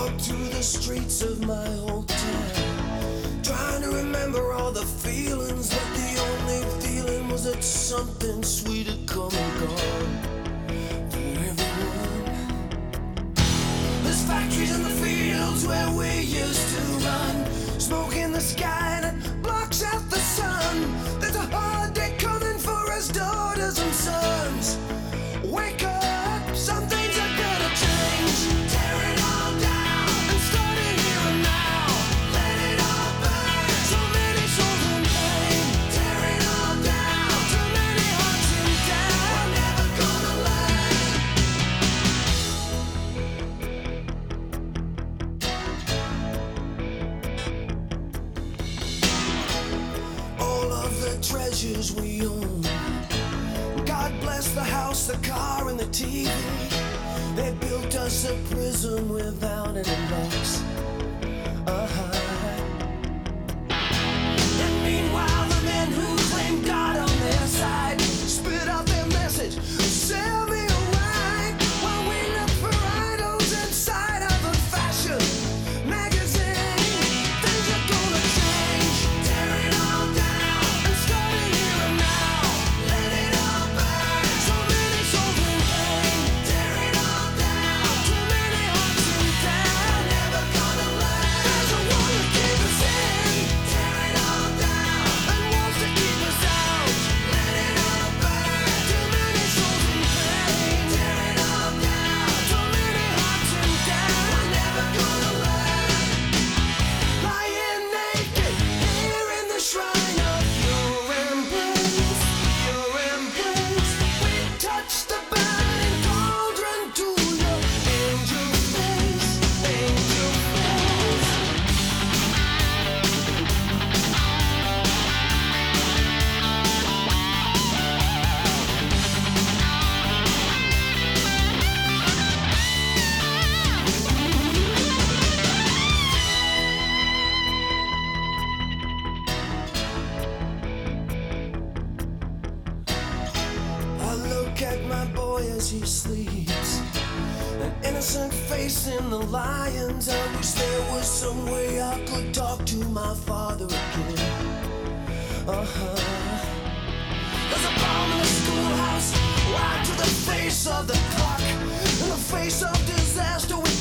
walk through the streets of my hometown, trying to remember all the feelings, but the only feeling was that something sweet had come and gone for everyone. There's factories in the fields where we used to run, smoke in the sky that blocks out the sun. There's a holiday coming for us daughters and sons. Wake up, some things are gonna change. Tear it all down and start it here and now. Let it all burn. So many souls in pain. Tear it all down. Too many hearts in doubt. We're never gonna learn. All of the treasures we own. God bless the house, the car, and the TV. They built us a prison without any locks. And meanwhile, the men who claim God on their side spit out their message, sell me a ride, while we look for idols inside of a fashion magazine. Things are gonna change. Tear it all down and start it here and now. Let it all burn. So many souls in pain. Tear it all down. Too many hearts in doubt. We're never gonna learn. There's a war to keep us in. Tear it all down. And wants to keep us out. Let it all burn. Too many souls in pain. Tear it all down. Too many hearts in doubt. We're never gonna learn. Lying naked here in the shrine of your embrace, your embrace. We touch the burning cauldron to your angel face, angel face. I look at my boy as he sleeps, an innocent face in the lions. I wish there was some way I could talk to my father again. There's a bomb in the schoolhouse, right to the face of the clock, in the face of disaster. We